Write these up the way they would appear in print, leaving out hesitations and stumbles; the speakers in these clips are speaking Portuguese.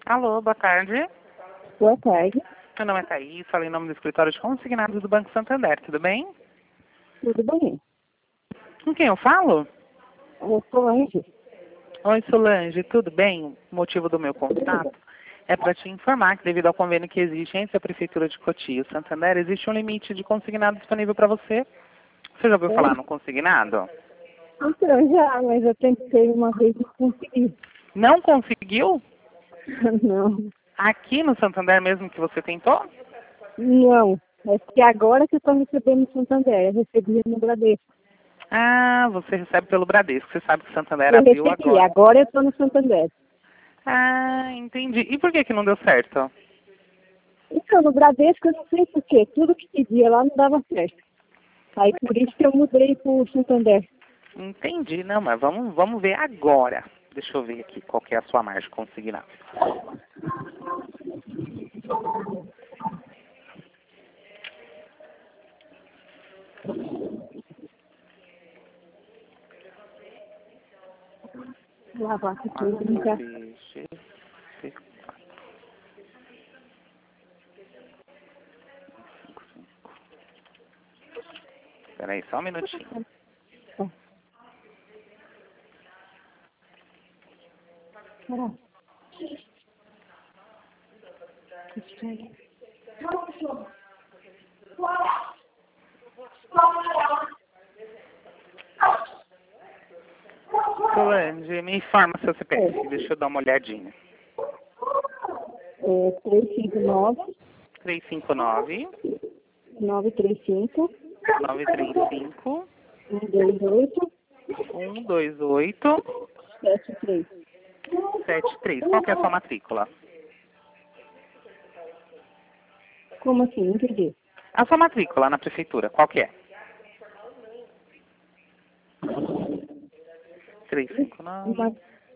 Alô, boa tarde. Boa tarde. Meu nome é Thaís, falei em nome do escritório de consignados do Banco Santander, tudo bem? Tudo bem? Com quem eu falo? Eu sou Angie. Oi, Solange, tudo bem? O motivo do meu contato é para te informar que devido ao convênio que existe entre a Prefeitura de Cotia e o Santander, existe um limite de consignado disponível para você. Você já ouviu falar no consignado? Então, já, mas eu tentei uma vez e não consegui. Não conseguiu? Não. Aqui no Santander mesmo que você tentou? Não. É que agora que eu estou recebendo no Santander. Eu recebi no Bradesco. Ah, você recebe pelo Bradesco. Você sabe que o Santander Eu abriu recebi, agora. agora eu estou no Santander. Ah, entendi. E por que que não deu certo? Então, no Bradesco eu não sei por quê. Tudo que pedia lá não dava certo. Aí por isso que eu mudei para o Santander. Entendi, não, mas vamos ver agora. Deixa eu ver aqui qual que é a sua margem consignada. Lavar aqui tudo, brincar. Espera aí, só um minutinho. Caralho. Solange, me informa seu CPF, deixa eu dar uma olhadinha. É 359 359 935 935 128 128 73. 73. Qual que é a sua matrícula? Como assim? Não entendi. A sua matrícula na prefeitura, qual que é? 359. Uma...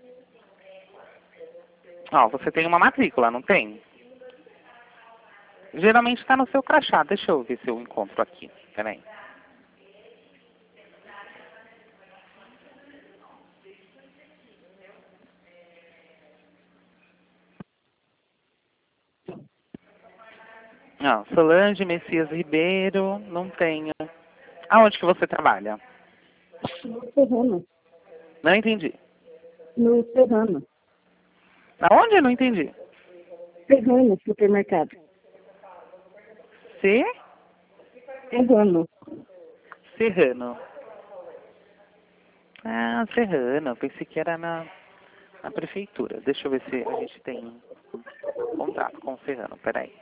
Ó, você tem uma matrícula, não tem? Geralmente está no seu crachá. Deixa eu ver se eu encontro aqui. Peraí. Não, Solange Messias Ribeiro, não tenho. Aonde que você trabalha? No Serrano. Não entendi. No Serrano. Aonde? Eu não entendi. Serrano, supermercado. C? Serrano. Serrano. Ah, Serrano. Pensei que era na prefeitura. Deixa eu ver se a gente tem contato com o Serrano. Peraí.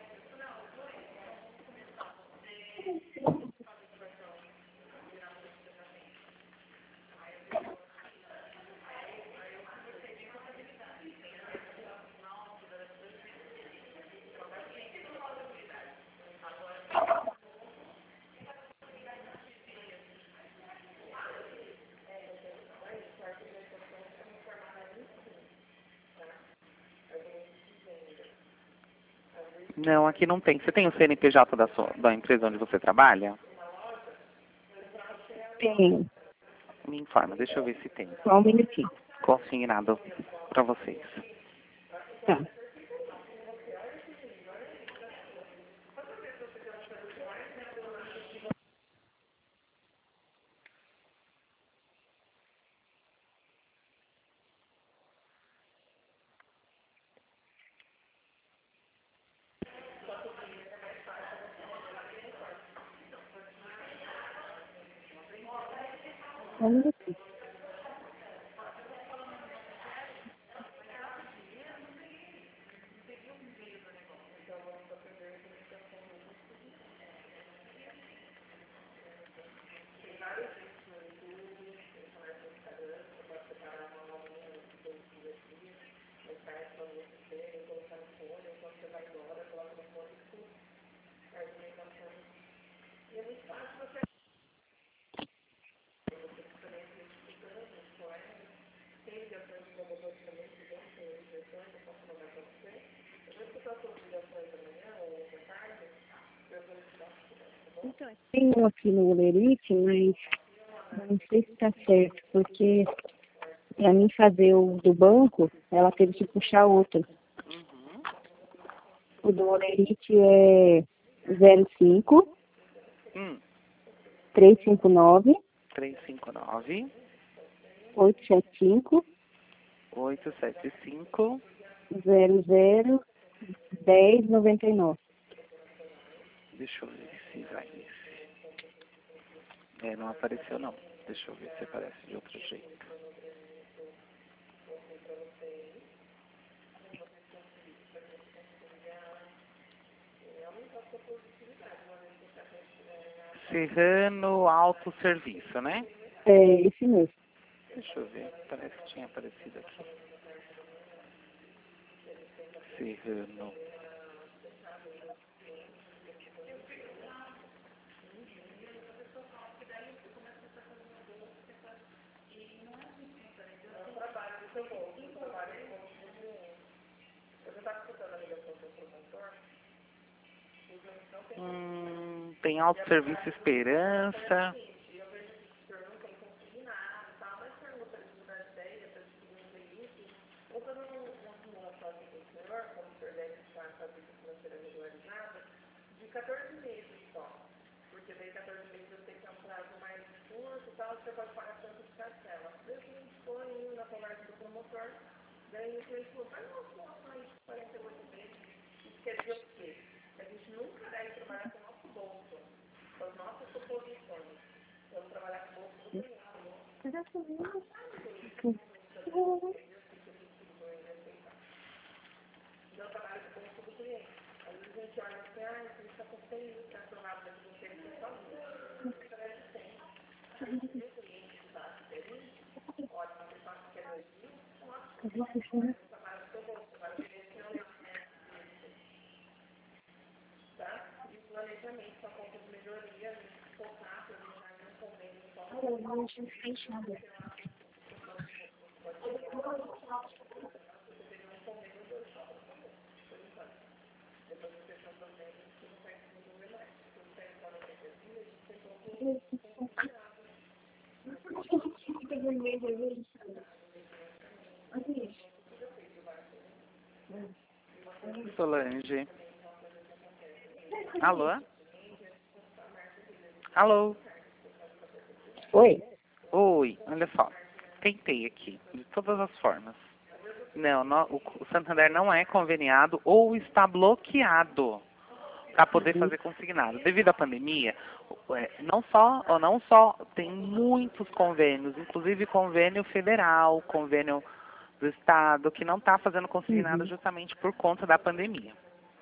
Não, aqui não tem. Você tem o CNPJ da empresa onde você trabalha? Tem. Me informa. Deixa eu ver se tem. Só um minutinho. Consignado para vocês. Tá. Só um minutinho. Então, tem um aqui no Olerite, mas eu não sei se está certo, porque para mim fazer o do banco, ela teve que puxar outro. O do Olerite é 05 359 359 875 875 00 1099. Deixa eu ver se vai nesse. Não apareceu não. Deixa eu ver se aparece de outro jeito. Serrano Autosserviço, né? É esse mesmo. Deixa eu ver. Parece que tinha aparecido aqui. Serrano. Tem Autosserviço Esperança. Solange. Alô? Alô? Oi? Oi, olha só. Tentei aqui, de todas as formas. Não, o Santander não é conveniado ou está bloqueado para poder fazer consignado. Devido à pandemia, não só tem muitos convênios, inclusive convênio federal, convênio do estado, que não está fazendo consignado justamente por conta da pandemia.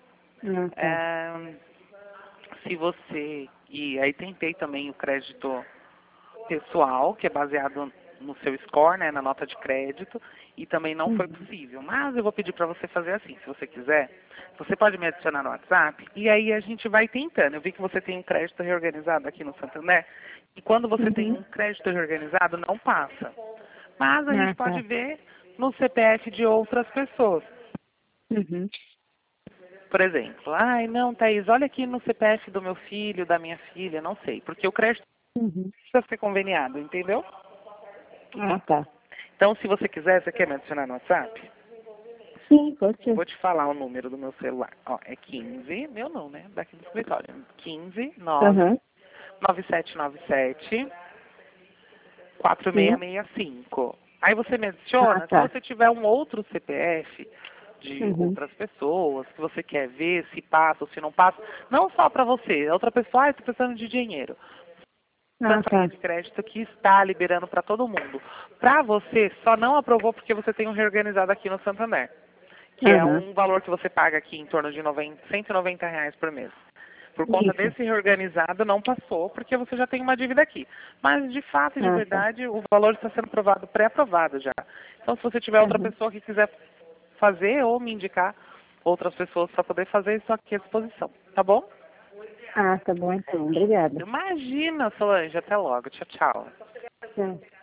Se você... E aí tentei também o crédito pessoal, que é baseado no seu score, né, na nota de crédito, e também não foi possível. Mas eu vou pedir para você fazer assim, se você quiser, você pode me adicionar no WhatsApp, e aí a gente vai tentando. Eu vi que você tem um crédito reorganizado aqui no Santander, e quando você tem um crédito reorganizado, não passa. Mas a gente pode ver no CPF de outras pessoas. Por exemplo, não, Thaís, olha aqui no CPF do meu filho, da minha filha, não sei, porque o crédito precisa ser conveniado, entendeu? Tá. Então, se você quiser, você quer me adicionar no WhatsApp? Sim, pode ser. Vou te falar o número do meu celular. Ó, é 15, meu não, né? Daqui do escritório. 15 9 9797 4665. Aí você me adiciona, se você tiver um outro CPF de outras pessoas, que você quer ver se passa ou se não passa, não só para você, outra pessoa, estou precisando de dinheiro. Campanha de crédito que está liberando para todo mundo. Para você, só não aprovou porque você tem um reorganizado aqui no Santander, que é um valor que você paga aqui em torno de R$190 por mês. Por conta desse reorganizado, não passou, porque você já tem uma dívida aqui. Mas, de fato e de verdade, o valor está sendo pré-aprovado já. Então, se você tiver outra pessoa que quiser fazer ou me indicar outras pessoas para poder fazer, estou aqui à disposição. Tá bom? Tá bom então. Obrigada. Imagina, Solange. Até logo. Tchau, tchau. Tchau.